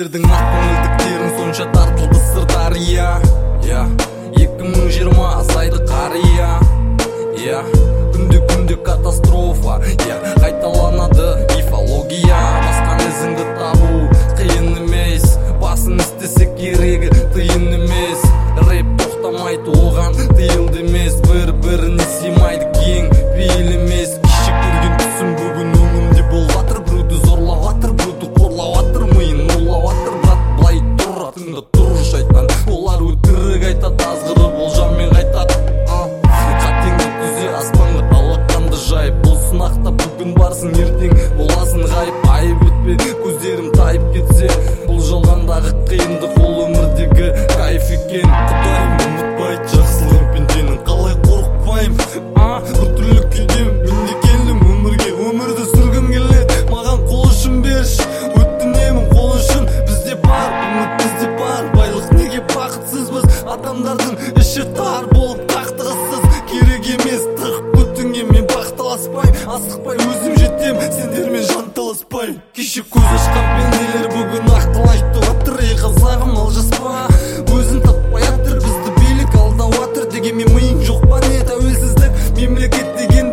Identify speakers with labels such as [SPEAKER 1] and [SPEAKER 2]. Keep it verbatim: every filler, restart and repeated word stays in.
[SPEAKER 1] сендердің ақ көңілдіктерің сонша тартылды сырдария. Я екі мың жиырма азайды қария. Я күнде күнде катастрофа. Я қайталанады мифология. Басқан ізіңді табу қиын емес, басын істесе керегі тиын емес. Рэп тоқтамайды, оған тиылды емес, бір-біріне сыймайды кең пейіл емес. Кеше көрген түсім бүгін өңімде болватыр, біреуді зорлаватыр, біреуді қорлаватыр, миын ұрлаватыр. Брат, былай тұр, атыңда тұр шайтан, олар өтірік айтады, азғырып болжаммен қайтады. Қатеңді түзе аспанға алақанды жайып, бұл сынақта бүгін барсың, ертең боласың ғайып. Айып өтпе, көздерім тайып кетсе, бұл жалғандағы қиындық ол өмірдегі кайф екен. Құдайым ұмытпайды жақсылығын пенденің, қалай қорықпайым. Бір түрлі күйдем, мен де келдім өмірге, өмірді сүргім келеді, маған қол ұшын берші, өтінемін қол ұшын. Бізде бар үміт, бізде бар байлық, неге бақытсызбыз? Адамдардың іші тар болып қақтығыссыз, керек емес тығып көтіңе. Мен бақталаспай, асықпай өзім жетем, сендермен жанталаспай. Кеше көз ашқан пенделер бүгін ақыл айтты отыр. Ей қазағым, алжаспа, өзін таппай атыр, бізді билік алдап атыр. Дегенмен миың жоқ па не? Тәуелсіздік мемлекет деген